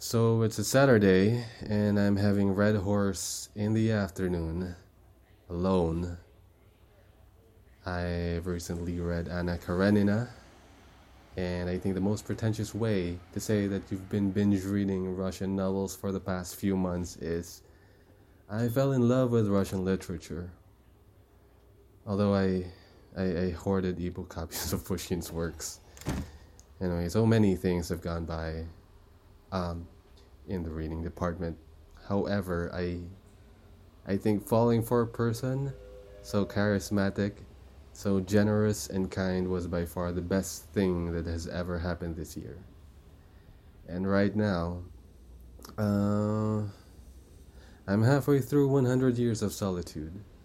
So it's a Saturday, and I'm having Red Horse in the afternoon, alone. I've recently read Anna Karenina, and I think the most pretentious way to say that you've been binge reading Russian novels for the past few months is I fell in love with Russian literature. Although I hoarded ebook copies of Pushkin's works. Anyway, so many things have gone by in the reading department. However, I think falling for a person so charismatic, so generous and kind was by far the best thing that has ever happened this year. And right now, I'm halfway through 100 Years of Solitude.